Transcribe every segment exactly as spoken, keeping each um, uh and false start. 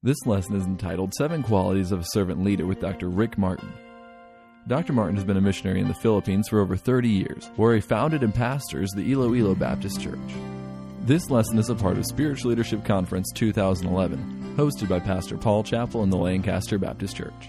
This lesson is entitled Seven Qualities of a Servant Leader with Doctor Rick Martin. Doctor Martin has been a missionary in the Philippines for over thirty years, where he founded and pastors the Iloilo Baptist Church. This lesson is a part of Spiritual Leadership Conference two thousand eleven, hosted by Pastor Paul Chappell in the Lancaster Baptist Church.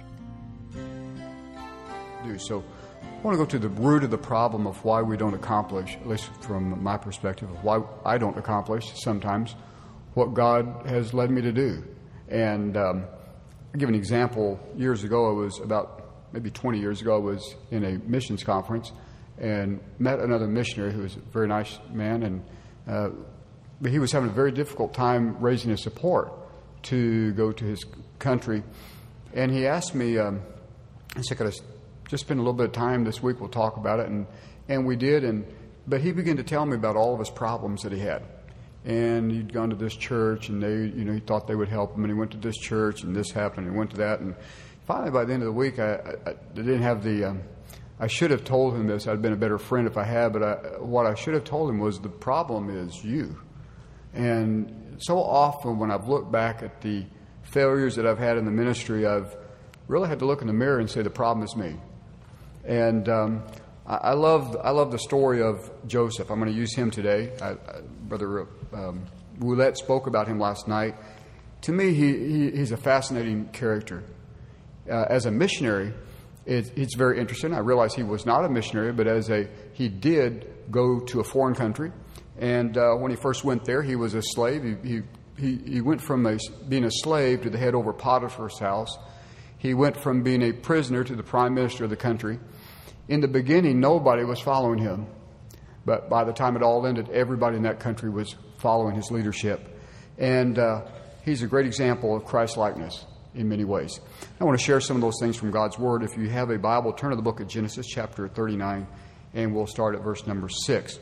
So I want to go to the root of the problem of why we don't accomplish, at least from my perspective, of why I don't accomplish sometimes what God has led me to do. And um, I'll give an example. Years ago, I was about maybe twenty years ago, I was in a missions conference and met another missionary who was a very nice man, and uh, but he was having a very difficult time raising his support to go to his country. And he asked me, um, I said, could I just spend a little bit of time this week? We'll talk about it. And, and we did. And but he began to tell me about all of his problems that he had. And he'd gone to this church, and they, you know, he thought they would help him. And he went to this church, and this happened, and he went to that. And finally, by the end of the week, I, I, I didn't have the. Um, I should have told him this. I'd been a better friend if I had. But I, what I should have told him was the problem is you. And so often, when I've looked back at the failures that I've had in the ministry, I've really had to look in the mirror and say the problem is me. And um, I, I love I love the story of Joseph. I'm going to use him today. I, I, Brother um, Roulette spoke about him last night. To me, he, he he's a fascinating character. Uh, as a missionary, it, it's very interesting. I realize he was not a missionary, but as a he did go to a foreign country. And uh, when he first went there, he was a slave. He he he, he went from a, being a slave to the head over Potiphar's house. He went from being a prisoner to the prime minister of the country. In the beginning, nobody was following him. But by the time it all ended, everybody in that country was following his leadership. And uh, he's a great example of Christ-likeness in many ways. I want to share some of those things from God's Word. If you have a Bible, turn to the book of Genesis, chapter thirty-nine, and we'll start at verse number six.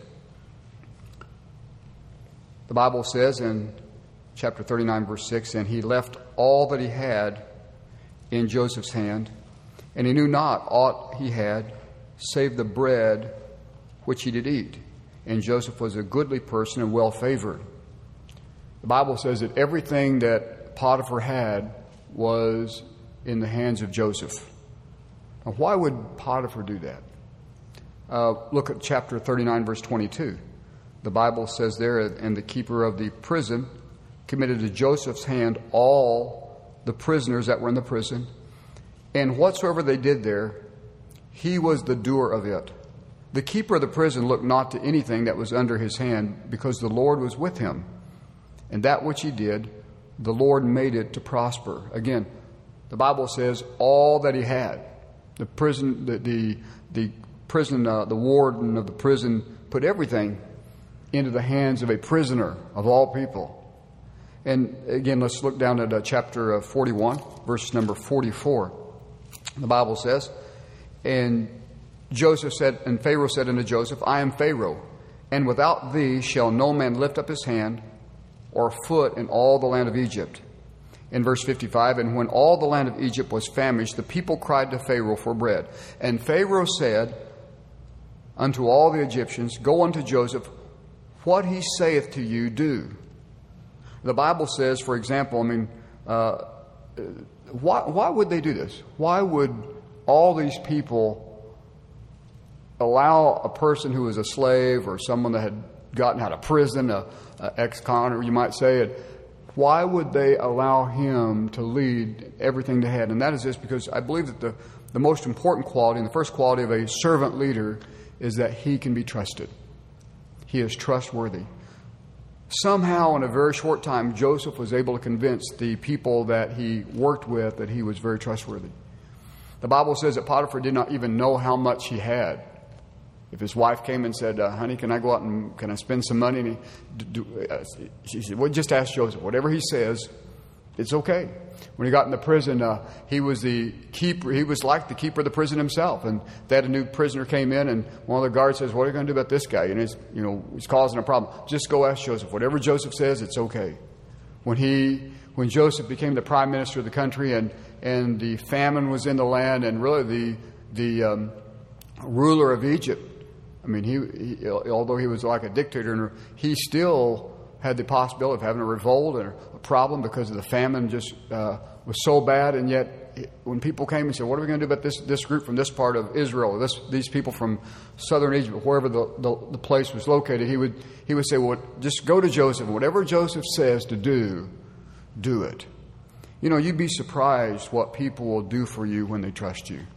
The Bible says in chapter thirty-nine, verse six, and he left all that he had in Joseph's hand, and he knew not aught he had, save the bread which he did eat. And Joseph was a goodly person and well favored. The Bible says that everything that Potiphar had was in the hands of Joseph. Now, why would Potiphar do that? Uh, look at chapter thirty-nine, verse twenty-two. The Bible says there, and the keeper of the prison committed to Joseph's hand all the prisoners that were in the prison, and whatsoever they did there, he was the doer of it. The keeper of the prison looked not to anything that was under his hand, because the Lord was with him. And that which he did, the Lord made it to prosper. Again, the Bible says all that he had. The prison, the the, the prison, uh, the warden of the prison put everything into the hands of a prisoner of all people. And again, let's look down at uh, chapter uh, forty-one, verse number forty-four. The Bible says, and Joseph said, and Pharaoh said unto Joseph, I am Pharaoh, and without thee shall no man lift up his hand or foot in all the land of Egypt. In verse fifty-five, and when all the land of Egypt was famished, the people cried to Pharaoh for bread. And Pharaoh said unto all the Egyptians, go unto Joseph, what he saith to you, do. The Bible says, for example, I mean, uh, why, why would they do this? Why would all these people allow a person who was a slave or someone that had gotten out of prison, a, a ex-con, or you might say it, why would they allow him to lead everything they had? And that is this, because I believe that the, the most important quality and the first quality of a servant leader is that he can be trusted. He is trustworthy. Somehow, in a very short time, Joseph was able to convince the people that he worked with that he was very trustworthy. The Bible says that Potiphar did not even know how much he had. If his wife came and said, uh, honey, can I go out and can I spend some money? And he, do, uh, she said, well, just ask Joseph. Whatever he says, it's okay. When he got in the prison, uh, he was the keeper. He was like the keeper of the prison himself. And they had a new prisoner came in, and one of the guards says, what are you going to do about this guy? And he's, you know, he's causing a problem. Just go ask Joseph. Whatever Joseph says, it's okay. When he, when Joseph became the prime minister of the country, and and the famine was in the land, and really the the um, ruler of Egypt, I mean, he, he although he was like a dictator, he still had the possibility of having a revolt or a problem because of the famine just uh, was so bad. And yet, when people came and said, "What are we going to do about this this group from this part of Israel, or this these people from southern Egypt, wherever the, the, the place was located?" He would he would say, "Well, just go to Joseph. Whatever Joseph says to do, do it." You know, you'd be surprised what people will do for you when they trust you.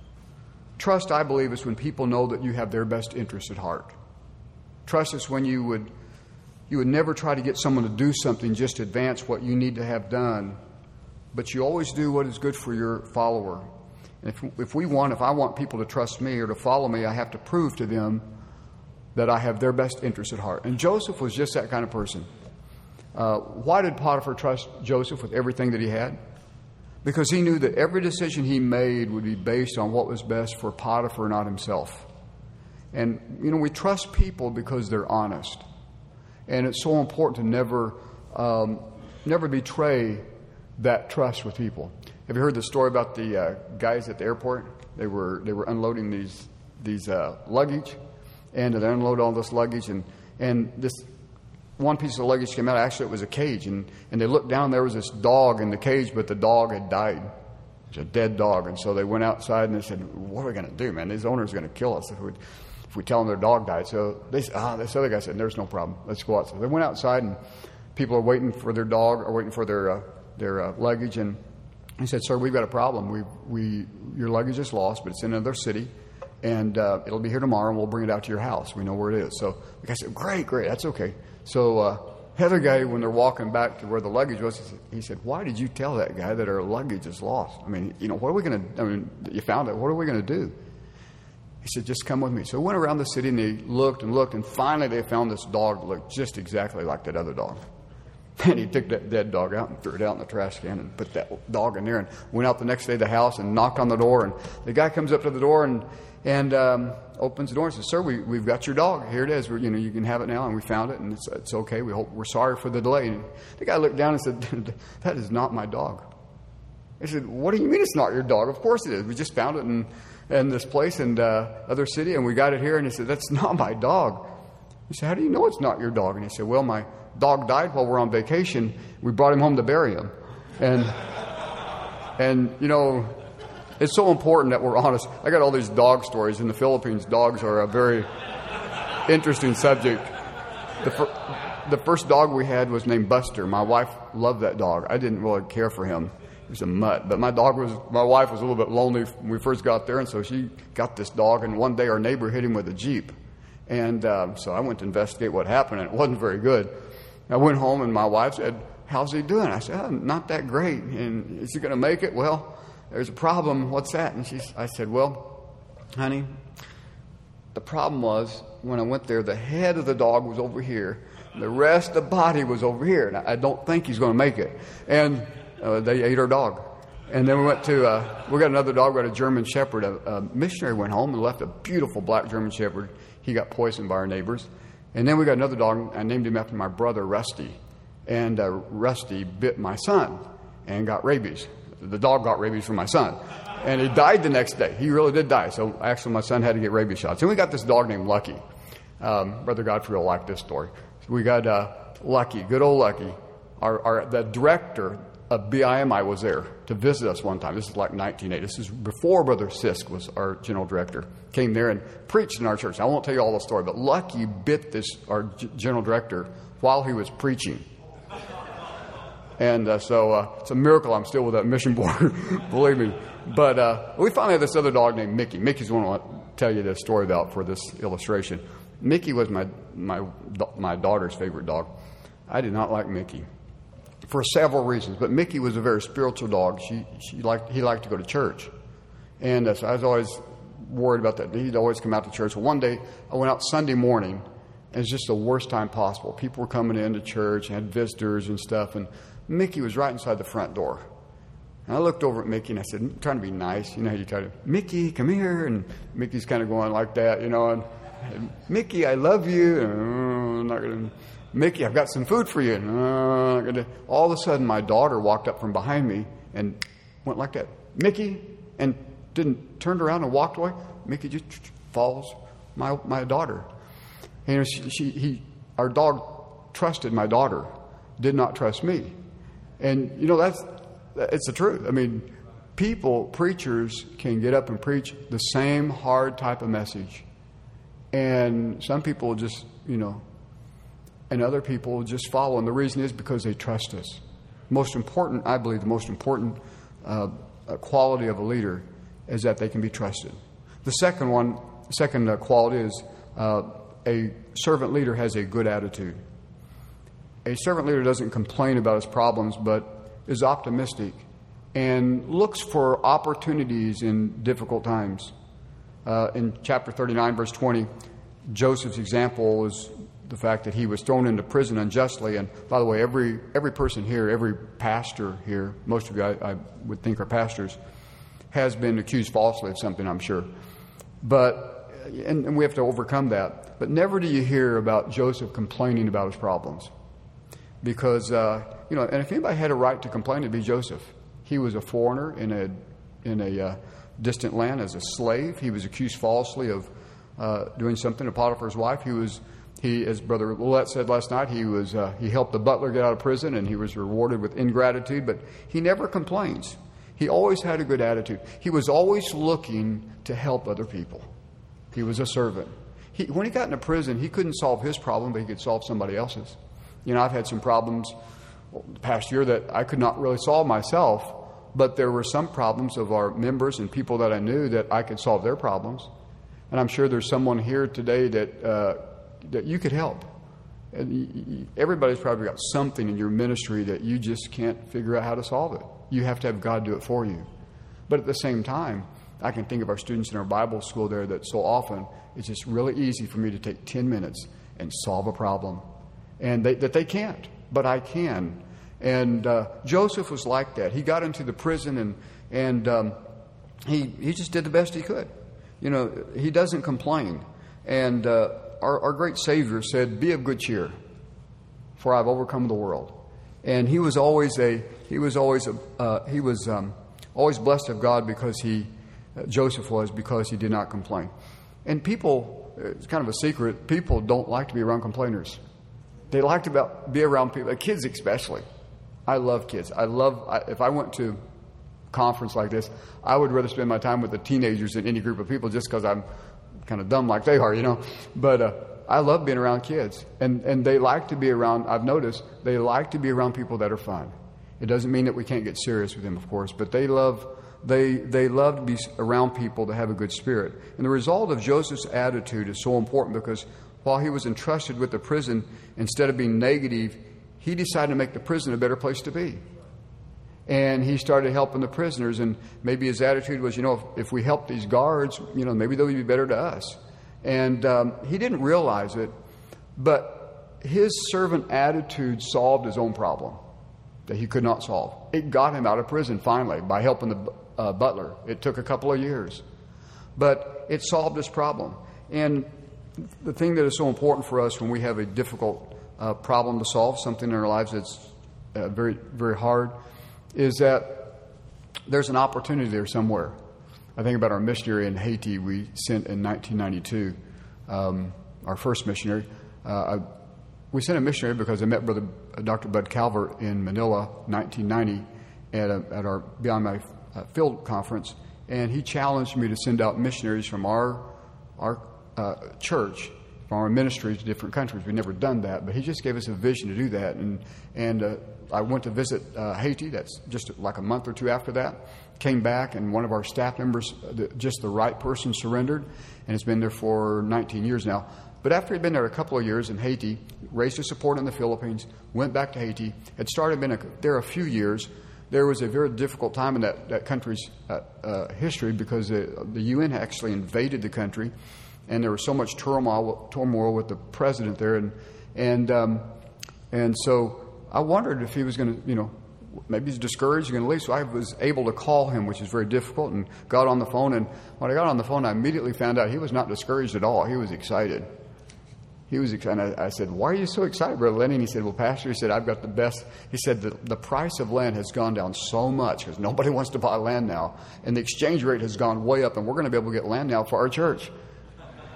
Trust, I believe, is when people know that you have their best interest at heart. Trust is when you would you would never try to get someone to do something just to advance what you need to have done, but you always do what is good for your follower. And if if we want, if I want people to trust me or to follow me, I have to prove to them that I have their best interest at heart. And Joseph was just that kind of person. Uh, why did Potiphar trust Joseph with everything that he had? Because he knew that every decision he made would be based on what was best for Potiphar, not himself. And, you know, we trust people because they're honest. And it's so important to never um, never betray that trust with people. Have you heard the story about the uh, guys at the airport? They were they were unloading these these uh, luggage, and they unloaded all this luggage, and, and this one piece of luggage came out. Actually, it was a cage, and, and they looked down. There was this dog in the cage, but the dog had died. It was a dead dog, and so they went outside and they said, "What are we going to do, man? These owners are going to kill us if we if we tell them their dog died." So they ah, this other guy said, "There's no problem. Let's go out." So they went outside, and people are waiting for their dog or waiting for their uh, their uh, luggage, and he said, "Sir, we've got a problem. We we your luggage is lost, but it's in another city, and uh, it'll be here tomorrow, and we'll bring it out to your house. We know where it is." So the guy said, "Great, great, that's okay." So uh, the other guy, when they're walking back to where the luggage was, he said, he said, "Why did you tell that guy that our luggage is lost? I mean, you know, what are we going to? I mean, you found it. What are we going to do?" He said, "Just come with me." So we went around the city, and they looked and looked, and finally they found this dog that looked just exactly like that other dog. And he took that dead dog out and threw it out in the trash can and put that dog in there, and went out the next day to the house and knocked on the door. And the guy comes up to the door and and um, opens the door and says, "Sir, we, we've got your dog. Here it is. We're, you know, you can have it now, and we found it, and it's, it's okay. We hope we're sorry for the delay." And the guy looked down and said, "That is not my dog." I said, "What do you mean it's not your dog? Of course it is. We just found it in, in this place and uh, other city, and we got it here." And he said, "That's not my dog." He said, "How do you know it's not your dog?" And he said, "Well, my dog died while we're on vacation. We brought him home to bury him." And, and you know, it's so important that we're honest. I got all these dog stories. In the Philippines, dogs are a very interesting subject. The, fir- the first dog we had was named Buster. My wife loved that dog. I didn't really care for him. He was a mutt. But my dog was, my wife was a little bit lonely when we first got there, and so she got this dog, and one day our neighbor hit him with a Jeep. And um, so I went to investigate what happened, and it wasn't very good. I went home, and my wife said, "How's he doing?" I said, "Oh, not that great." "And is he going to make it?" "Well, there's a problem." "What's that?" And she, I said, "Well, honey, the problem was when I went there, the head of the dog was over here, and the rest of the body was over here, and I don't think he's going to make it." And uh, they ate our dog. And then we went to, uh, we got another dog, we got a German Shepherd. A, a missionary went home and left a beautiful black German Shepherd. He got poisoned by our neighbors. And then we got another dog. I named him after my brother, Rusty. And uh, Rusty bit my son and got rabies. The dog got rabies from my son. And he died the next day. He really did die. So actually my son had to get rabies shots. And we got this dog named Lucky. Um, Brother Godfrey will like this story. So we got uh, Lucky, good old Lucky. Our, our the director of B I M I was there to visit us one time. This is like nineteen eighty. This is before Brother Sisk was our general director. Came there and preached in our church. I won't tell you all the story, but Lucky bit this our g- general director while he was preaching. And uh, so uh, it's a miracle I'm still with that mission board, believe me. But uh, we finally had this other dog named Mickey. Mickey's the one I want to tell you this story about for this illustration. Mickey was my my my daughter's favorite dog. I did not like Mickey for several reasons, but Mickey was a very spiritual dog. She she liked he liked to go to church, and uh, so I was always worried about that. He'd always come out to church. Well, one day I went out Sunday morning, and it was just the worst time possible. People were coming into church and had visitors and stuff, and Mickey was right inside the front door. And I looked over at Mickey and I said, I'm trying to be nice. You know how you try to, "Mickey, come here." And Mickey's kind of going like that, you know. And, and "Mickey, I love you." And, oh, I'm not going to. "Mickey, I've got some food for you." And, oh, I'm not gonna. All of a sudden, my daughter walked up from behind me and went like that. "Mickey," and didn't turned around and walked away. Mickey just follows my my daughter. And, you know, she, she he our dog trusted my daughter, did not trust me. And, you know, that's, it's the truth. I mean, people, preachers can get up and preach the same hard type of message. And some people just, you know, and other people just follow. And the reason is because they trust us. Most important, I believe, the most important uh, quality of a leader is that they can be trusted. The second one, second uh, quality is uh, a servant leader has a good attitude. A servant leader doesn't complain about his problems, but is optimistic and looks for opportunities in difficult times. Uh, in chapter thirty-nine, verse twenty, Joseph's example is the fact that he was thrown into prison unjustly. And by the way, every every person here, every pastor here, most of you I, I would think are pastors, has been accused falsely of something, I'm sure. But, and, and we have to overcome that. But never do you hear about Joseph complaining about his problems. Because, uh, you know, and if anybody had a right to complain, it'd be Joseph. He was a foreigner in a in a uh, distant land as a slave. He was accused falsely of uh, doing something to Potiphar's wife. He was, he, as Brother Willett said last night, he was uh, he helped the butler get out of prison, and he was rewarded with ingratitude. But he never complains. He always had a good attitude. He was always looking to help other people. He was a servant. He, when he got into prison, he couldn't solve his problem, but he could solve somebody else's. You know, I've had some problems the past year that I could not really solve myself, but there were some problems of our members and people that I knew that I could solve their problems. And I'm sure there's someone here today that uh, that you could help. And everybody's probably got something in your ministry that you just can't figure out how to solve it. You have to have God do it for you. But at the same time, I can think of our students in our Bible school there that so often it's just really easy for me to take ten minutes and solve a problem. And they, that they can't, but I can. And uh, Joseph was like that. He got into the prison and and um, he he just did the best he could. You know, he doesn't complain. And uh, our, our great Savior said, "Be of good cheer, for I've overcome the world." And he was always a he was always a uh, he was um, always blessed of God because he uh, Joseph was because he did not complain. And people, it's kind of a secret. People don't like to be around complainers. They like to be around people, kids especially. I love kids. I love, I, if I went to a conference like this, I would rather spend my time with the teenagers than any group of people just because I'm kind of dumb like they are, you know. But uh, I love being around kids. And, and they like to be around, I've noticed, they like to be around people that are fun. It doesn't mean that we can't get serious with them, of course, but they love, they, they love to be around people that have a good spirit. And the result of Joseph's attitude is so important because while he was entrusted with the prison, instead of being negative, he decided to make the prison a better place to be. And he started helping the prisoners, and maybe his attitude was, you know, if, if we help these guards, you know, maybe they'll be better to us. And um, he didn't realize it, but his servant attitude solved his own problem that he could not solve. It got him out of prison finally by helping the uh, butler. It took a couple of years, but it solved his problem. And the thing that is so important for us when we have a difficult uh, problem to solve, something in our lives that's uh, very, very hard, is that there's an opportunity there somewhere. I think about our missionary in Haiti we sent in nineteen ninety-two, um, our first missionary. Uh, I, we sent a missionary because I met Brother uh, Doctor Bud Calvert in Manila, nineteen ninety, at, a, at our Beyond My uh, Field conference, and he challenged me to send out missionaries from our our Uh, church, from our ministry to different countries. We've never done that, but he just gave us a vision to do that. And and uh, I went to visit uh, Haiti. That's just like a month or two after that. Came back, and one of our staff members, the, just the right person, surrendered, and it's been there for nineteen years now. But after he'd been there a couple of years in Haiti, raised his support in the Philippines, went back to Haiti, had started been a, there a few years. There was a very difficult time in that, that country's uh, uh, history because the, the U N actually invaded the country. And there was so much turmoil, turmoil with the president there, and and um, and so I wondered if he was going to, you know, maybe he's discouraged, he's going to leave. So I was able to call him, which is very difficult, and got on the phone. And when I got on the phone, I immediately found out he was not discouraged at all. He was excited. He was excited. I, I said, "Why are you so excited, Brother Lenny?" And he said, "Well, Pastor," he said, "I've got the best." He said, "The, the price of land has gone down so much because nobody wants to buy land now, and the exchange rate has gone way up, and we're going to be able to get land now for our church."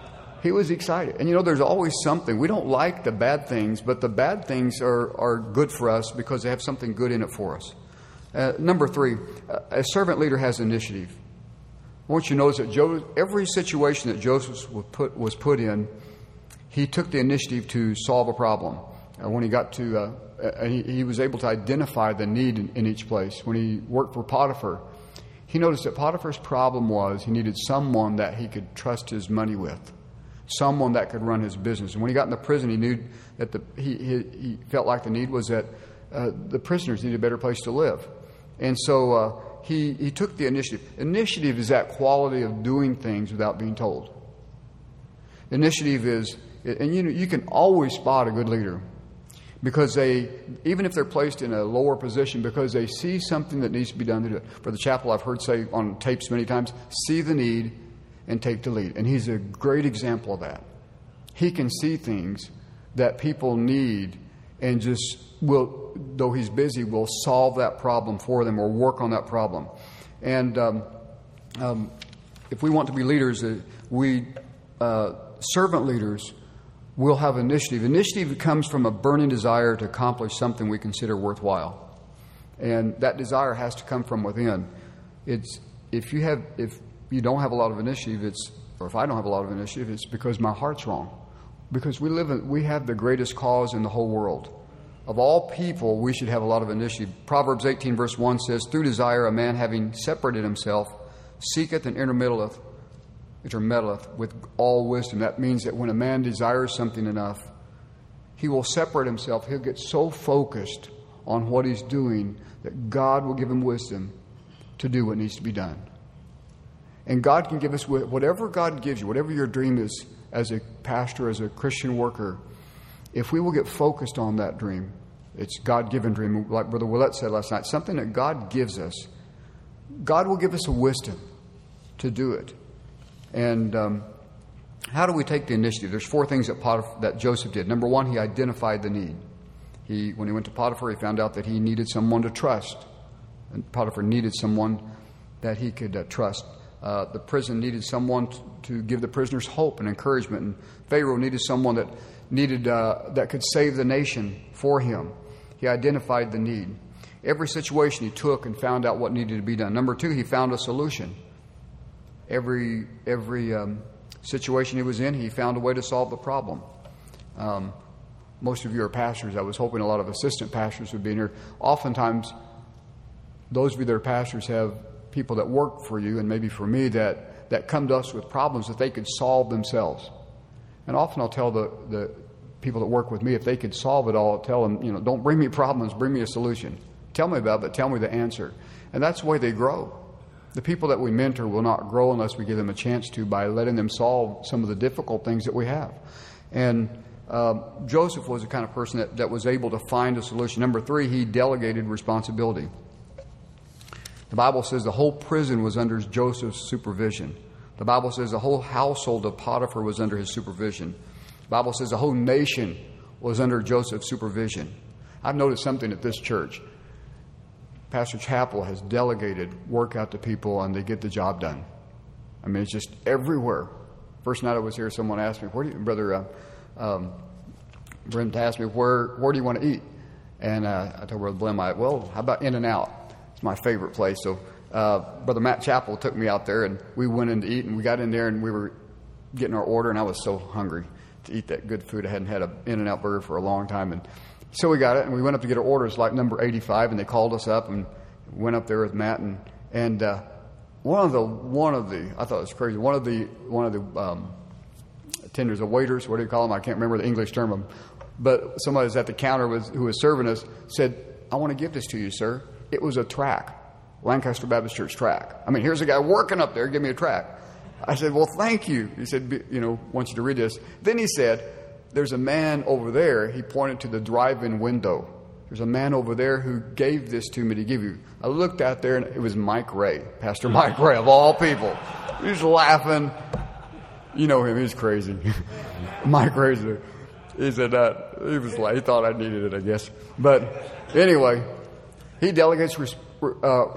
he was excited. And you know, there's always something. We don't like the bad things, but the bad things are, are good for us because they have something good in it for us. Uh, number three, a servant leader has initiative. I want you to notice that Jo- every situation that Joseph was put, was put in, he took the initiative to solve a problem. Uh, when he got to, uh, uh, he, he was able to identify the need in, in each place. When he worked for Potiphar, he noticed that Potiphar's problem was he needed someone that he could trust his money with, someone that could run his business. And when he got in the prison, he knew that the, he, he, he felt like the need was that uh, the prisoners needed a better place to live. And so uh, he, he took the initiative. Initiative is that quality of doing things without being told. Initiative is, and you know, you can always spot a good leader because they, even if they're placed in a lower position, because they see something that needs to be done to do it. For the chapel, I've heard say on tapes many times, see the need and take the lead. And he's a great example of that. He can see things that people need and just will, though he's busy, will solve that problem for them or work on that problem. And um, um, if we want to be leaders, uh, we uh, servant leaders will have initiative. Initiative comes from a burning desire to accomplish something we consider worthwhile, and that desire has to come from within. It's if you have if you don't have a lot of initiative, it's or if I don't have a lot of initiative, it's because my heart's wrong. Because we live in, we have the greatest cause in the whole world. Of all people, we should have a lot of initiative. Proverbs eighteen verse one says, through desire a man having separated himself seeketh and intermeddleth, intermeddleth with all wisdom. That means that when a man desires something enough, he will separate himself. He'll get so focused on what he's doing that God will give him wisdom to do what needs to be done. And God can give us whatever God gives you, whatever your dream is as a pastor, as a Christian worker. If we will get focused on that dream, it's God-given dream, like Brother Willett said last night, something that God gives us. God will give us a wisdom to do it. And um, how do we take the initiative? There's four things that Potiphar, that Joseph did. Number one, he identified the need. He, when he went to Potiphar, he found out that he needed someone to trust. And Potiphar needed someone that he could uh, trust. Uh, the prison needed someone to, to give the prisoners hope and encouragement. And Pharaoh needed someone that needed uh, that could save the nation for him. He identified the need. Every situation he took and found out what needed to be done. Number two, he found a solution. Every every um, situation he was in, he found a way to solve the problem. Um, most of you are pastors. I was hoping a lot of assistant pastors would be in here. Oftentimes, those of you that are pastors have people that work for you, and maybe for me, that, that come to us with problems that they could solve themselves. And often I'll tell the, the people that work with me, if they could solve it all, I'll tell them, you know, don't bring me problems, bring me a solution. Tell me about it, but tell me the answer. And that's the way they grow. The people that we mentor will not grow unless we give them a chance to by letting them solve some of the difficult things that we have. And uh, Joseph was the kind of person that, that was able to find a solution. Number three, he delegated responsibility. The Bible says the whole prison was under Joseph's supervision. The Bible says the whole household of Potiphar was under his supervision. The Bible says the whole nation was under Joseph's supervision. I've noticed something at this church. Pastor Chappell has delegated work out to people and they get the job done. I mean, it's just everywhere. First night I was here, someone asked me, where do you, Brother uh, um, Brent asked me, where where do you want to eat? And uh, I told Brother Blim, I, well, how about In-N-Out? It's my favorite place. So uh, Brother Matt Chappell took me out there and we went in to eat, and we got in there and we were getting our order, and I was so hungry to eat that good food. I hadn't had an In-N-Out burger for a long time. And so we got it, and we went up to get our orders like number eighty-five, and they called us up and went up there with Matt, and and uh, one of the one of the I thought it was crazy. One of the one of the um, tenders, the waiters, what do you call them? I can't remember the English term, but somebody was at the counter was, who was serving us said, "I want to give this to you, sir." It was a tract, Lancaster Baptist Church tract. I mean, here's a guy working up there, give me a tract. I said, "Well, thank you." He said, "You know, want you to read this." Then he said, "There's a man over there." He pointed to the drive-in window. "There's a man over there who gave this to me to give you." I looked out there, and it was Mike Ray, Pastor Mike Ray, of all people. He was laughing. You know him; he's crazy. Mike Ray. He said that he was like he thought I needed it, I guess. But anyway, he delegates res- uh,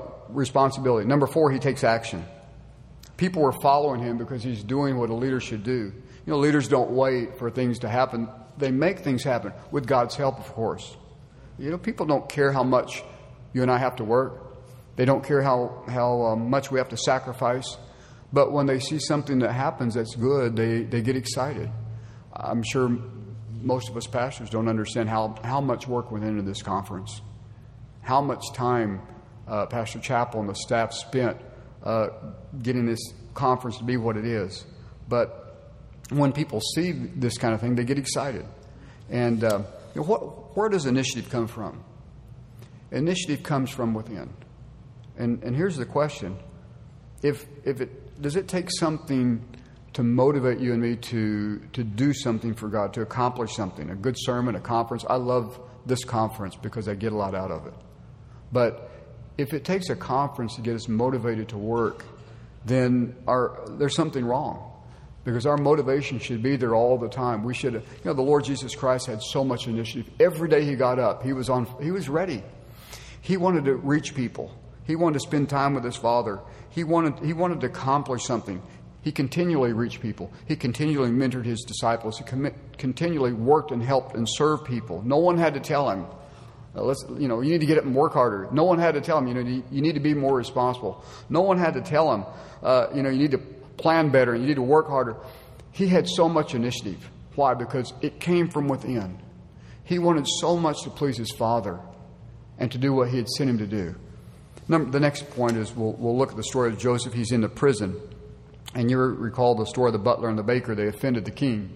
responsibility. Number four, he takes action. People were following him because he's doing what a leader should do. You know, leaders don't wait for things to happen. They make things happen with God's help, of course. You know, people don't care how much you and I have to work. They don't care how, how um, much we have to sacrifice. But when they see something that happens that's good, they, they get excited. I'm sure most of us pastors don't understand how, how much work went into this conference, how much time uh, Pastor Chappell and the staff spent uh, getting this conference to be what it is. But when people see this kind of thing, they get excited. And uh, you know, what, where does initiative come from? Initiative comes from within. And, and here's the question. If, if it, does it take something to motivate you and me to, to do something for God, to accomplish something, a good sermon, a conference? I love this conference because I get a lot out of it. But if it takes a conference to get us motivated to work, then our, there's something wrong. Because our motivation should be there all the time. We should, you know, the Lord Jesus Christ had so much initiative. Every day he got up, he was on, he was ready. He wanted to reach people. He wanted to spend time with his Father. He wanted, he wanted to accomplish something. He continually reached people. He continually mentored his disciples. He com- continually worked and helped and served people. No one had to tell him, uh, let's, you know, you need to get up and work harder. No one had to tell him, you know, you, you need to be more responsible. No one had to tell him, uh, you know, you need to plan better and you need to work harder. He had so much initiative. Why? Because it came from within. He wanted so much to please his Father and to do what he had sent him to do. Number, the next point is we'll, we'll look at the story of Joseph. He's in the prison. And you recall the story of the butler and the baker. They offended the king.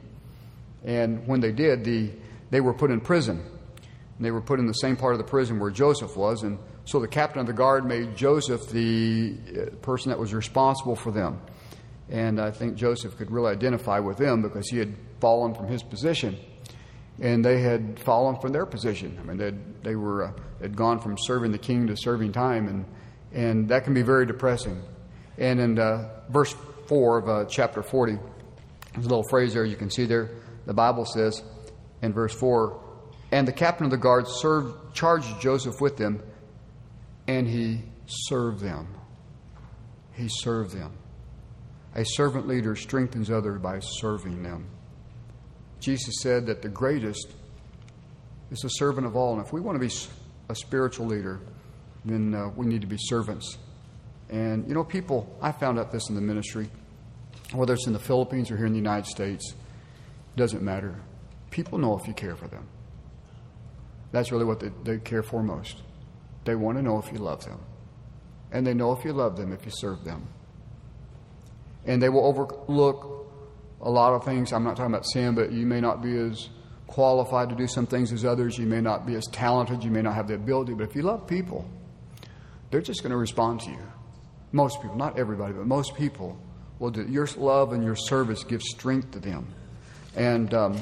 And when they did, the, they were put in prison. And they were put in the same part of the prison where Joseph was. And so the captain of the guard made Joseph the person that was responsible for them. And I think Joseph could really identify with them because he had fallen from his position. And they had fallen from their position. I mean, they they were uh, had gone from serving the king to serving time, and and that can be very depressing. And in uh, verse four of uh, chapter forty, there's a little phrase there you can see there. The Bible says in verse four, and the captain of the guard served charged Joseph with them, and he served them. He served them. A servant leader strengthens others by serving them. Jesus said that the greatest is the servant of all. And if we want to be a spiritual leader, then uh, we need to be servants. And, you know, people, I found out this in the ministry, whether it's in the Philippines or here in the United States, it doesn't matter. People know if you care for them. That's really what they, they care for most. They want to know if you love them. And they know if you love them, if you serve them. And they will overlook a lot of things. I'm not talking about sin, but you may not be as qualified to do some things as others. You may not be as talented. You may not have the ability. But if you love people, they're just going to respond to you. Most people, not everybody, but most people will do. Your love and your service gives strength to them. And um, you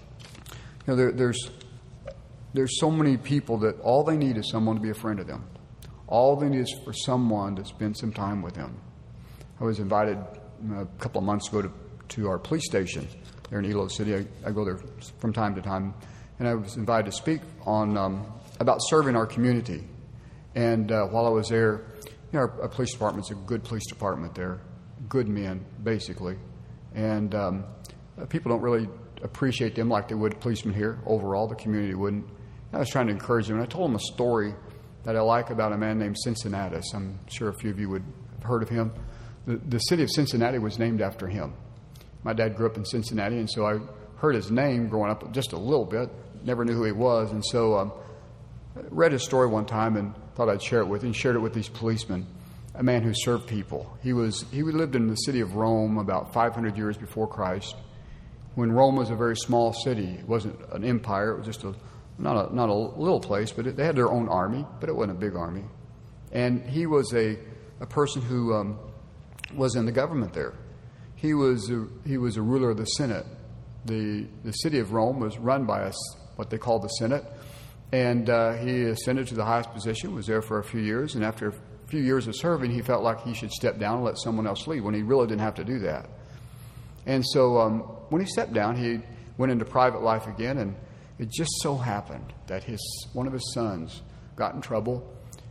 know, there, there's there's so many people that all they need is someone to be a friend of them. All they need is for someone to spend some time with them. I was invited a couple of months ago to to our police station there in Elo City. I, I go there from time to time, and I was invited to speak on um, about serving our community. And uh, while I was there, you know, our, our police department's a good police department there, good men basically, and um, people don't really appreciate them like they would policemen here. Overall, the community wouldn't. And I was trying to encourage them, and I told them a story that I like about a man named Cincinnatus. I'm sure a few of you would have heard of him. The, the city of Cincinnati was named after him. My dad grew up in Cincinnati, and so I heard his name growing up just a little bit. Never knew who he was, and so um, I read his story one time and thought I'd share it with him. Shared it with these policemen. A man who served people. He was he lived in the city of Rome about five hundred years before Christ, when Rome was a very small city. It wasn't an empire. It was just a not a not a little place, but it, they had their own army, but it wasn't a big army. And he was a a person who um, was in the government there. He was a, he was a ruler of the Senate. The the city of Rome was run by us, what they called the Senate, and uh, he ascended to the highest position. Was there for a few years, and after a few years of serving, he felt like he should step down and let someone else lead. When he really didn't have to do that. And so um, when he stepped down, he went into private life again, and it just so happened that his one of his sons got in trouble.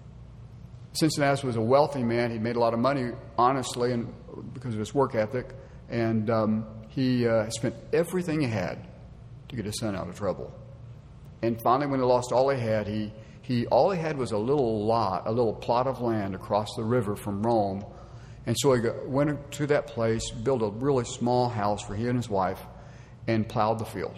Cincinnatus was a wealthy man. He made a lot of money, honestly, and because of his work ethic. And um, he uh, spent everything he had to get his son out of trouble. And finally, when he lost all he had, he, he all he had was a little lot, a little plot of land across the river from Rome. And so he got, went to that place, built a really small house for he and his wife, and plowed the field.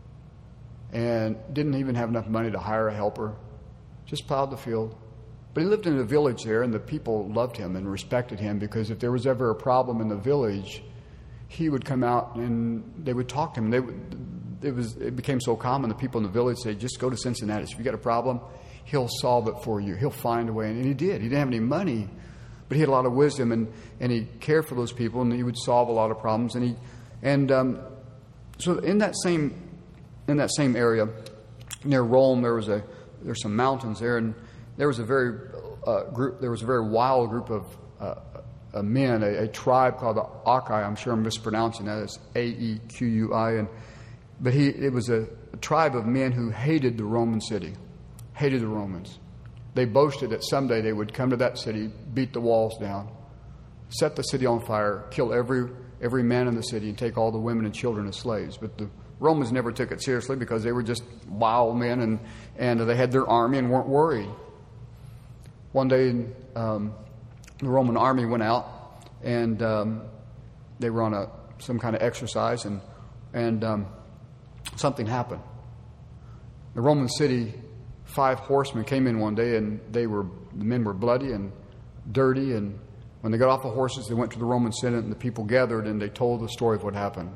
And didn't even have enough money to hire a helper, just plowed the field. But he lived in a village there, and the people loved him and respected him, because if there was ever a problem in the village, he would come out and they would talk to him. They would, it was it became so common, the people in the village say, just go to Cincinnati. If you got a problem, he'll solve it for you. He'll find a way. And he did. He didn't have any money, but he had a lot of wisdom, and, and he cared for those people, and he would solve a lot of problems. And he and um, so in that same in that same area near Rome, there was a there's some mountains there, and there was a very uh, group. There was a very wild group of uh, uh, men, a, a tribe called the Achae. I'm sure I'm mispronouncing that. It's A E Q U I. And but he it was a, a tribe of men who hated the Roman city, hated the Romans. They boasted that someday they would come to that city, beat the walls down, set the city on fire, kill every every man in the city, and take all the women and children as slaves. But the Romans never took it seriously, because they were just wild men, and, and they had their army and weren't worried. One day, um, the Roman army went out, and um, they were on a some kind of exercise, and and um, something happened. The Roman city, five horsemen came in one day, and they were the men were bloody and dirty. And when they got off the horses, they went to the Roman Senate, and the people gathered, and they told the story of what happened.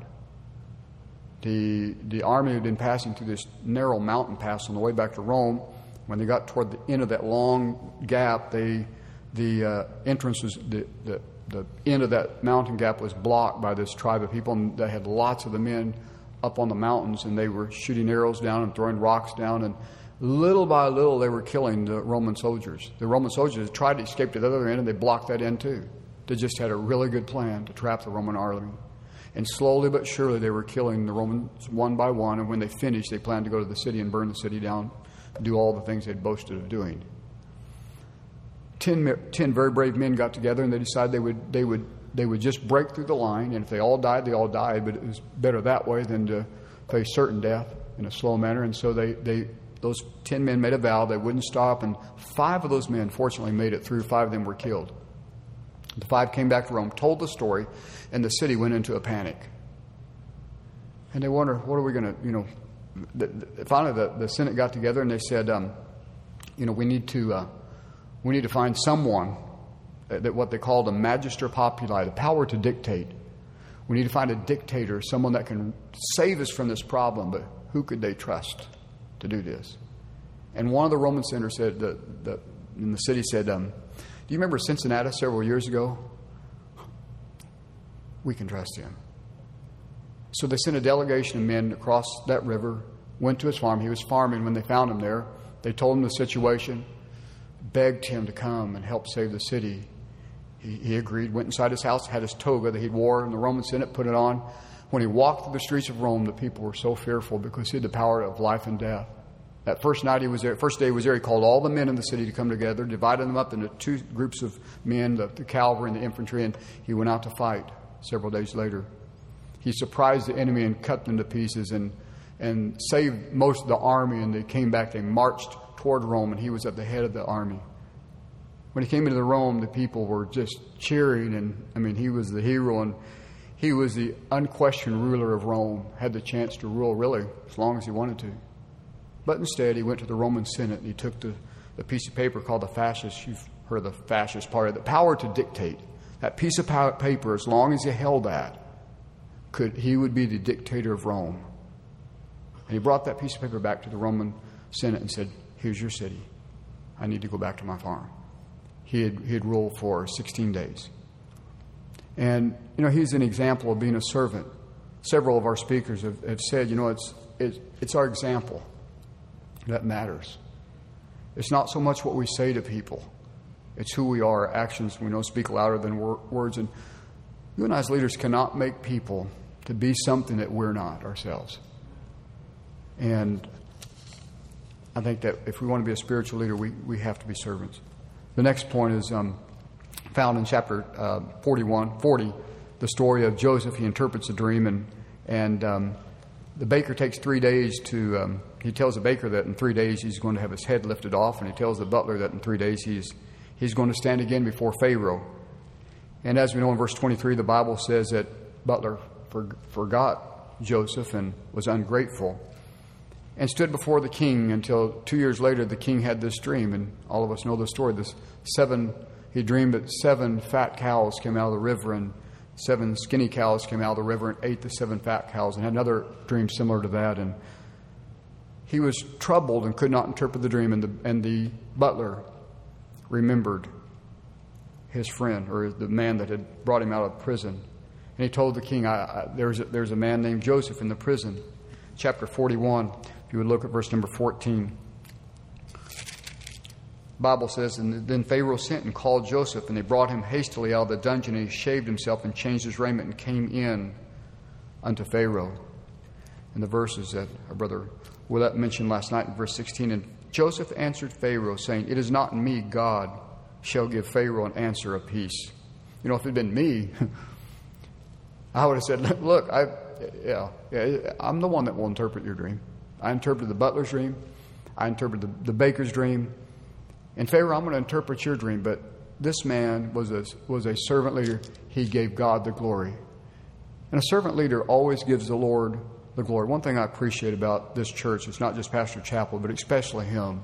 The the army had been passing through this narrow mountain pass on the way back to Rome. When they got toward the end of that long gap, they the uh, entrance was the, the the end of that mountain gap was blocked by this tribe of people, and they had lots of the men up on the mountains, and they were shooting arrows down and throwing rocks down, and little by little they were killing the Roman soldiers. The Roman soldiers tried to escape to the other end, and they blocked that end too. They just had a really good plan to trap the Roman army. And slowly but surely they were killing the Romans one by one, and when they finished, they planned to go to the city and burn the city down, do all the things they'd boasted of doing. Ten, ten very brave men got together, and they decided they would they would they would just break through the line, and if they all died, they all died. But it was better that way than to face certain death in a slow manner. And so they they those ten men made a vow they wouldn't stop, and five of those men fortunately made it through. Five of them were killed. The five came back to Rome, told the story, and the city went into a panic. And they wonder, what are we going to, you know, the, the, finally the, the Senate got together, and they said, um, you know, we need to uh, we need to find someone that what they called a magister populi, the power to dictate. We need to find a dictator, someone that can save us from this problem. But who could they trust to do this? And one of the Roman senators said, the, the, in the city said, um, do you remember Cincinnati several years ago? We can trust him. So they sent a delegation of men across that river, went to his farm. He was farming when they found him there. They told him the situation, begged him to come and help save the city. He, he agreed, went inside his house, had his toga that he'd wore in the Roman Senate, put it on. When he walked through the streets of Rome, the people were so fearful because he had the power of life and death. That first night he was there, first day he was there, he called all the men in the city to come together, divided them up into two groups of men, the, the cavalry and the infantry, and he went out to fight several days later. He surprised the enemy and cut them to pieces and, and saved most of the army, and they came back, they marched toward Rome, and he was at the head of the army. When he came into the Rome, the people were just cheering, and I mean, he was the hero, and he was the unquestioned ruler of Rome, had the chance to rule really as long as he wanted to. But instead, he went to the Roman Senate, and he took the, the piece of paper called the fascist. You've heard of the fascist part of it. The power to dictate. That piece of paper, as long as he held that, could he would be the dictator of Rome. And he brought that piece of paper back to the Roman Senate and said, here's your city. I need to go back to my farm. He had, he had ruled for sixteen days. And, you know, he's an example of being a servant. Several of our speakers have, have said, you know, it's, it's it's our example that matters. It's not so much what we say to people. It's who we are. Our actions, we know, speak louder than wor- words. And you and I as leaders cannot make people to be something that we're not ourselves. And I think that if we want to be a spiritual leader, we, we have to be servants. The next point is um, found in chapter uh, forty-one, forty, the story of Joseph. He interprets the dream, and and um, the baker takes three days to. Um, he tells the baker that in three days he's going to have his head lifted off, and he tells the butler that in three days he's he's going to stand again before Pharaoh. And as we know in verse twenty-three, the Bible says that butler for, forgot Joseph and was ungrateful, and stood before the king until two years later the king had this dream, and all of us know the story. This seven he dreamed that seven fat cows came out of the river, and seven skinny cows came out of the river and ate the seven fat cows, and had another dream similar to that. And he was troubled and could not interpret the dream, and the and the butler remembered his friend, or the man that had brought him out of prison. And he told the king, I, I, there's, a, there's a man named Joseph in the prison. Chapter forty-one, if you would look at verse number fourteen. The Bible says, and then Pharaoh sent and called Joseph, and they brought him hastily out of the dungeon, and he shaved himself and changed his raiment and came in unto Pharaoh. And the verses that our brother Willett mentioned last night in verse sixteen, and Joseph answered Pharaoh, saying, it is not in me, God shall give Pharaoh an answer of peace. You know, if it had been me, I would have said, look, I, yeah, yeah, I'm the one that will interpret your dream. I interpreted the butler's dream. I interpreted the, the baker's dream. And Pharaoh, I'm going to interpret your dream. But this man was a, was a servant leader. He gave God the glory. And a servant leader always gives the Lord the glory. One thing I appreciate about this church, it's not just Pastor Chappell, but especially him,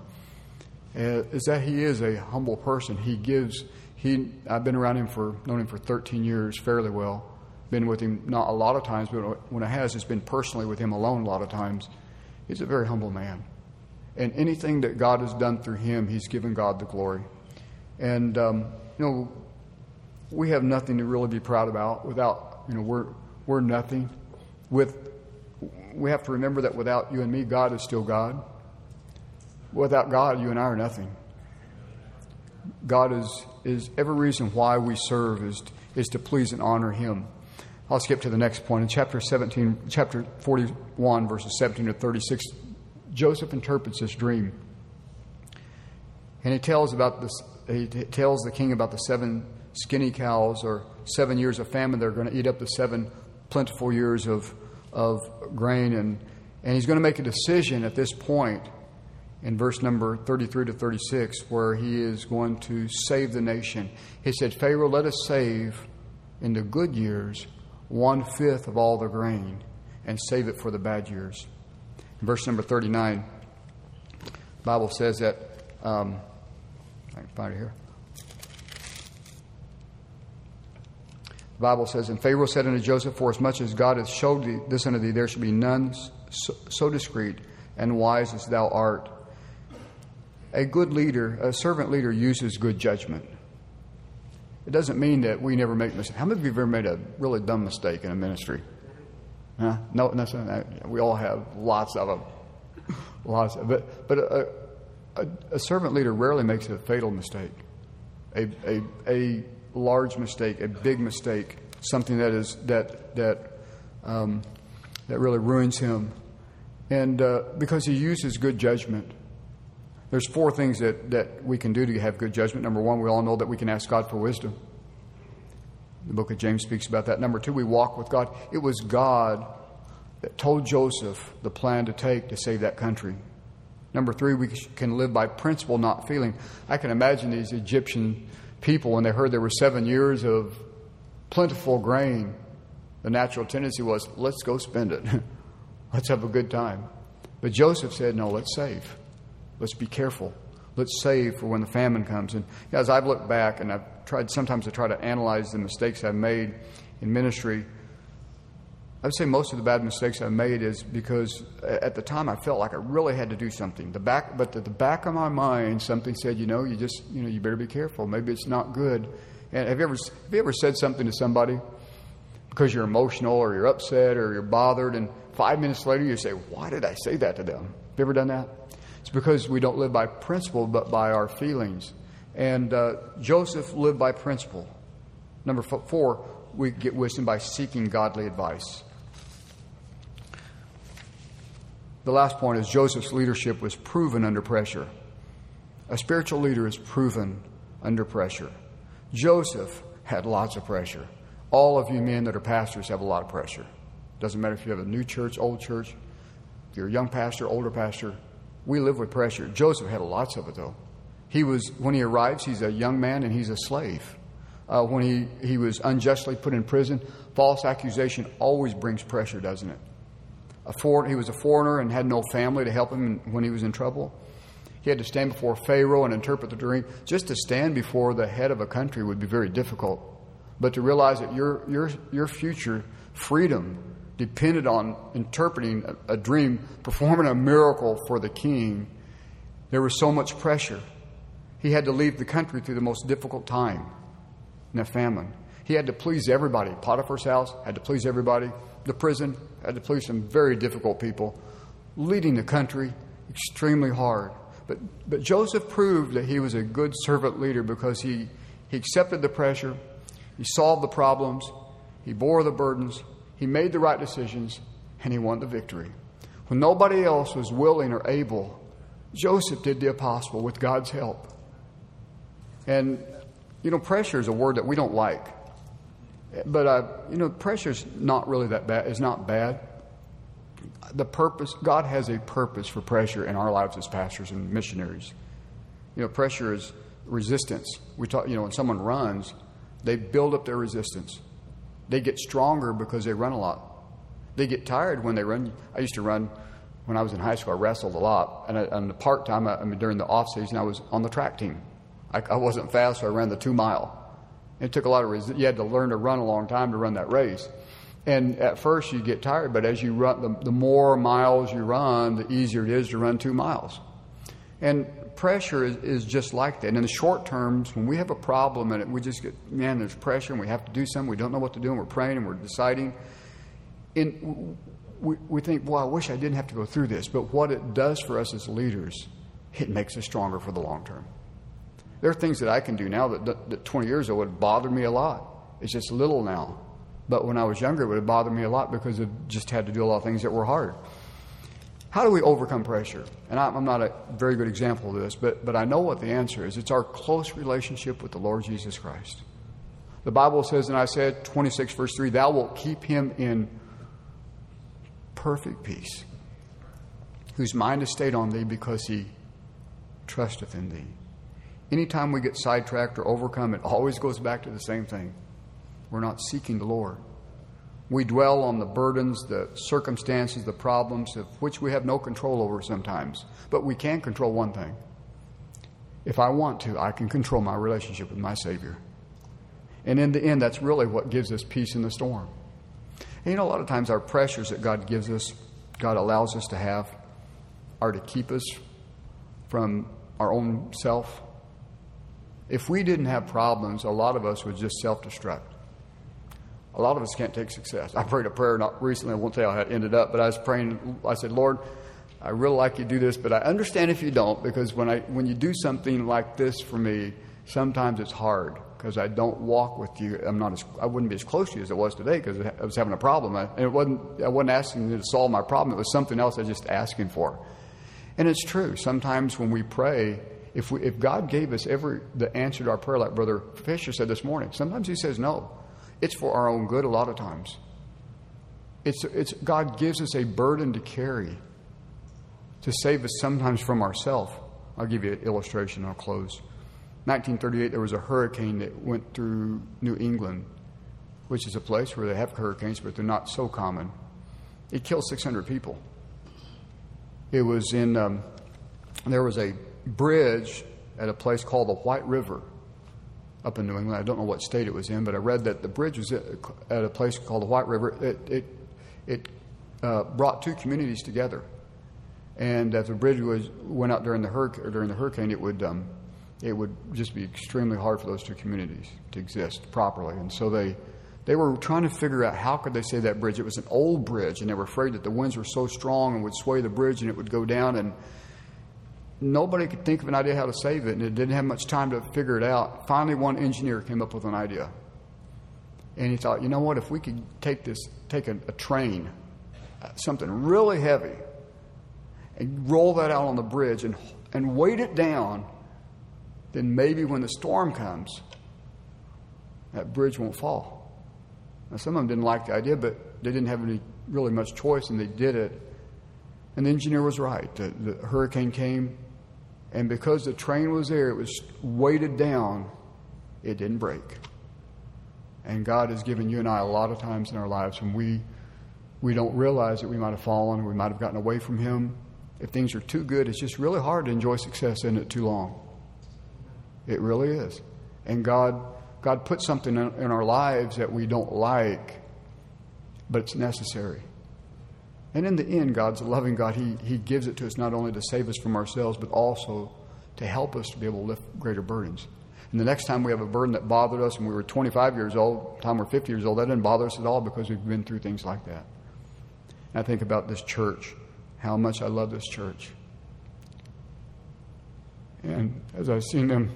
is that he is a humble person. He gives, he, I've been around him for, known him for thirteen years fairly well. Been with him not a lot of times, but when I has, it's been personally with him alone a lot of times. He's a very humble man. And anything that God has done through him, he's given God the glory. And, um, you know, we have nothing to really be proud about without, you know, we're, we're nothing. With, we have to remember that without you and me, God is still God. Without God, you and I are nothing. God is, is every reason why we serve is, is to please and honor him. I'll skip to the next point. In chapter seventeen, chapter forty-one, verses seventeen to thirty-six, Joseph interprets this dream. And he tells about this, he tells the king about the seven skinny cows, or seven years of famine. They're going to eat up the seven plentiful years of, of grain. And, and he's going to make a decision at this point in verse number thirty-three to thirty-six, where he is going to save the nation. He said, Pharaoh, let us save in the good years one-fifth of all the grain and save it for the bad years. In verse number thirty-nine, the Bible says that, um, I can find it here. The Bible says, and Pharaoh said unto Joseph, for as much as God hath showed thee this unto thee, there shall be none so, so discreet and wise as thou art. A good leader, a servant leader, uses good judgment. It doesn't mean that we never make mistakes. How many of you have ever made a really dumb mistake in a ministry? Huh? No, no, we all have lots of them. Lots of, but but a, a, a servant leader rarely makes a fatal mistake, a, a a large mistake, a big mistake, something that is that that um, that really ruins him, and uh, because he uses good judgment. There's four things that, that we can do to have good judgment. Number one, we all know that we can ask God for wisdom. The book of James speaks about that. Number two, we walk with God. It was God that told Joseph the plan to take to save that country. Number three, we can live by principle, not feeling. I can imagine these Egyptian people, when they heard there were seven years of plentiful grain, the natural tendency was, let's go spend it. Let's have a good time. But Joseph said, no, let's save. Let's be careful. Let's save for when the famine comes. And as I've looked back, and I've tried sometimes to try to analyze the mistakes I've made in ministry, I would say most of the bad mistakes I've made is because at the time I felt like I really had to do something. The back, but at the back of my mind, something said, you know, you just, you know, you better be careful. Maybe it's not good. And have you ever, have you ever said something to somebody because you're emotional or you're upset or you're bothered, and five minutes later you say, why did I say that to them? Have you ever done that? It's because we don't live by principle, but by our feelings. And uh, Joseph lived by principle. Number four, we get wisdom by seeking godly advice. The last point is Joseph's leadership was proven under pressure. A spiritual leader is proven under pressure. Joseph had lots of pressure. All of you men that are pastors have a lot of pressure. Doesn't matter if you have a new church, old church, if you're a young pastor, older pastor. We live with pressure. Joseph had lots of it, though. He was, when he arrives, he's a young man and he's a slave. Uh, when he, he was unjustly put in prison, false accusation always brings pressure, doesn't it? A for, he was a foreigner and had no family to help him when he was in trouble. He had to stand before Pharaoh and interpret the dream. Just to stand before the head of a country would be very difficult. But to realize that your your your future freedom depended on interpreting a, a dream, performing a miracle for the king, there was so much pressure. He had to leave the country through the most difficult time in a famine. He had to please everybody. Potiphar's house had to please everybody. The prison had to please some very difficult people. Leading the country, extremely hard. But but Joseph proved that he was a good servant leader because he, he accepted the pressure, he solved the problems, he bore the burdens, he made the right decisions, and he won the victory. When nobody else was willing or able, Joseph did the impossible with God's help. And, you know, pressure is a word that we don't like. But, uh, you know, pressure is not really that bad. It's not bad. The purpose, God has a purpose for pressure in our lives as pastors and missionaries. You know, pressure is resistance. We talk, you know, when someone runs, they build up their resistance. They get stronger because they run a lot. They get tired when they run. I used to run when I was in high school. I wrestled a lot. And I, on the part time, I, I mean, during the off season, I was on the track team. I, I wasn't fast, so I ran the two mile. It took a lot of resistance. You had to learn to run a long time to run that race. And at first you get tired, but as you run, the, the more miles you run, the easier it is to run two miles. And pressure is, is just like that. And in the short terms, when we have a problem and it, we just get, man, there's pressure and we have to do something, we don't know what to do, and we're praying and we're deciding. In, we, we think, well, I wish I didn't have to go through this. But what it does for us as leaders, it makes us stronger for the long term. There are things that I can do now that, that, that twenty years ago would bother me a lot. It's just little now. But when I was younger, it would have bothered me a lot because I just had to do a lot of things that were hard. How do we overcome pressure? And I'm not a very good example of this, but, but I know what the answer is. It's our close relationship with the Lord Jesus Christ. The Bible says in Isaiah twenty-six, verse three, thou wilt keep him in perfect peace, whose mind is stayed on thee because he trusteth in thee. Anytime we get sidetracked or overcome, it always goes back to the same thing. We're not seeking the Lord. We dwell on the burdens, the circumstances, the problems of which we have no control over sometimes. But we can control one thing. If I want to, I can control my relationship with my Savior. And in the end, that's really what gives us peace in the storm. And you know, a lot of times our pressures that God gives us, God allows us to have, are to keep us from our own self. If we didn't have problems, a lot of us would just self-destruct. A lot of us can't take success. I prayed a prayer not recently. I won't tell you how it ended up, but I was praying. I said, Lord, I really like you to do this, but I understand if you don't, because when I when you do something like this for me, sometimes it's hard because I don't walk with you. I'm not as I wouldn't be as close to you as I was today because I was having a problem. I, and it wasn't I wasn't asking you to solve my problem. It was something else I was just asking for. And it's true. Sometimes when we pray, if we if God gave us every the answer to our prayer, like Brother Fisher said this morning, sometimes He says no. It's for our own good a lot of times. It's, it's God gives us a burden to carry to save us sometimes from ourselves. I'll give you an illustration. I'll close. nineteen thirty-eight, there was a hurricane that went through New England, which is a place where they have hurricanes, but they're not so common. It killed six hundred people. It was in, um, there was a bridge at a place called the White River up in New England. I don't know what state it was in, but I read that the bridge was at a place called the White River. It it, it uh, brought two communities together, and if the bridge was went out during the hurricane, during the hurricane, it would um, it would just be extremely hard for those two communities to exist properly. And so they they were trying to figure out how could they save that bridge. It was an old bridge, and they were afraid that the winds were so strong and would sway the bridge, and it would go down. And nobody could think of an idea how to save it, and it didn't have much time to figure it out. Finally, one engineer came up with an idea. And he thought, you know what, if we could take this, take a, a train, something really heavy, and roll that out on the bridge and, and weight it down, then maybe when the storm comes, that bridge won't fall. Now, some of them didn't like the idea, but they didn't have any really much choice, and they did it. And the engineer was right. The, the hurricane came, and because the train was there, it was weighted down, it didn't break. And God has given you and I a lot of times in our lives when we we don't realize that we might have fallen, we might have gotten away from Him. If things are too good, it's just really hard to enjoy success in it too long. It really is. And God God put something in, in our lives that we don't like, but it's necessary. And in the end, God's a loving God. He, he gives it to us not only to save us from ourselves, but also to help us to be able to lift greater burdens. And the next time we have a burden that bothered us when we were twenty-five years old, the time we're fifty years old, that didn't bother us at all because we've been through things like that. And I think about this church, how much I love this church. And as I've seen them,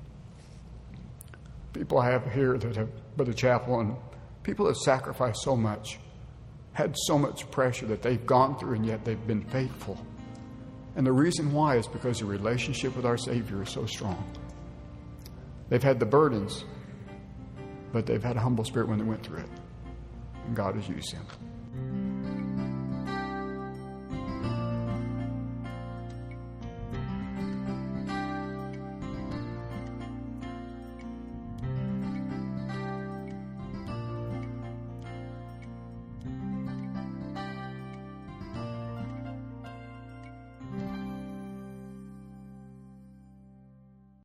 people I have here that have been to chapel, and people have sacrificed so much, had so much pressure that they've gone through, and yet they've been faithful. And the reason why is because the relationship with our Savior is so strong. They've had the burdens, but they've had a humble spirit when they went through it. And God has used them.